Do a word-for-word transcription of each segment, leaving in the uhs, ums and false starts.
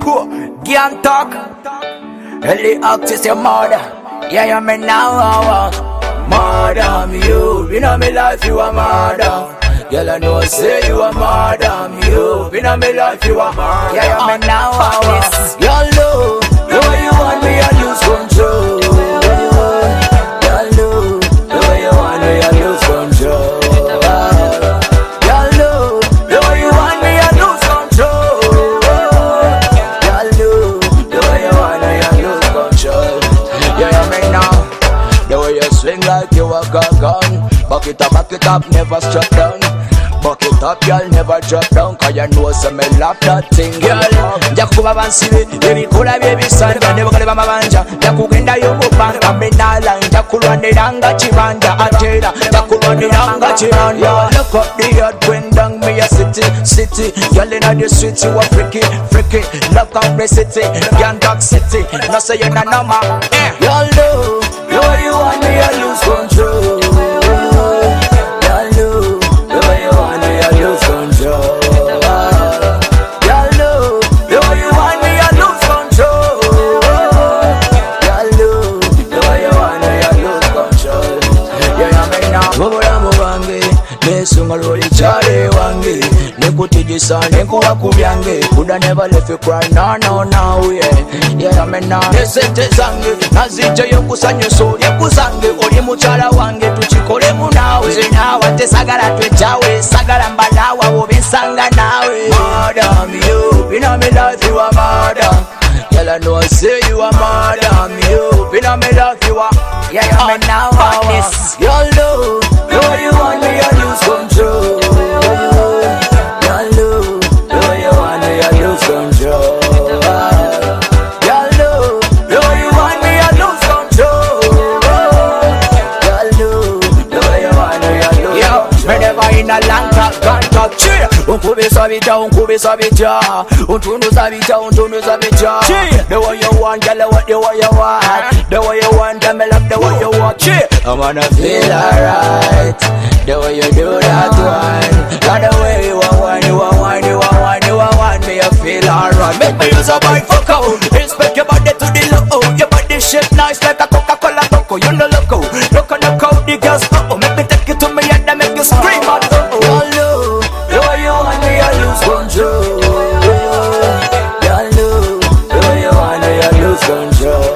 Can't talk. Early access your mother. Yeah, you me now. Madam, you in my life, you are madam. Girl, I know say you are madam. You in my life, you are madam. Yeah, you me now. Y'all know the way you want me, I lose control. Y'all know the way you want me, I lose control. Y'all know the way you want me, I lose control. Y'all know the way you want me, I lose control. Yeah, you me now. The way you swing like you a gun. Back it up, back it up, never struck down. Back it up, y'all never drop down. Cause you know some me love that thing, girl. Jakuba bansibe, baby kula baby son. Never gonna be my manja. Jakugenda yogo banka, me na line. Jakulwaniranga chibanja, atera. Jakulwaniranga chibanja. Look up the yard, when down me a city, city. Y'all inna the street, you a freaky, freaky. Look up the city, Gantak city. No say you na number. Y'all know, the way you want me, I lose control. Chale wangi nekutijisa nekuwa kubyange kuda never left you cry no no no yeah yeah me now nesente zange nazija yokusanya so yakusange oli muchala wange tuchikole munawe nawe tesagala twechawe sagala mbalawa obensanga nawe madam you in my life you are madam. Girl, I know I say you are madam. You in my life you are. Yeah, yeah, me now. Y'all know the way you want me, I lose control. Y'all know the way you want me, I lose control. Y'all know the way you want me, I lose control. Y'all know the way you want me, I lose control. Me never in a long talk, can't talk. Unkube sabita, unkube sabita. Untundu sabita, untundu sabita. The way you want, girl, what the way you want. The way you want, tell me love the way you want. I wanna feel alright. The way you do that one. Got the way you want, you want, want, you want, want, you want, want me, I feel alright. Make me use a boy fuck out. Respect your body to the low. Your body shape nice like a Coca-Cola loco. You know loco, loco, loco, the girls oh. Make me take you to me and make you scream out oh. Y'all know the way you want me, I lose control. Y'all know the way you want me, I lose control.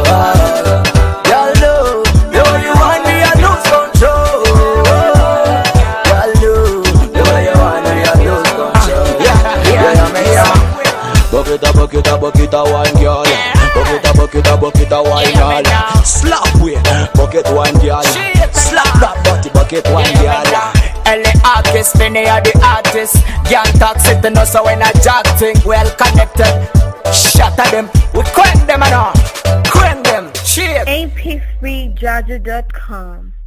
Y'all know the way you want me, I lose control. Y'all know the way you want me, I lose control. Yeah, yeah, yeah. Bucket a bucket a bucket a one girl. Bucket a bucket a bucket a one girl. Slap way, bucket one girl. Slap that body, bucket one girl. L A artist, many are the artists. Young toxic, the no so when I jack think well connected. Shatter them, we crank them and all. Crank them, shit. A P three Jaja dot com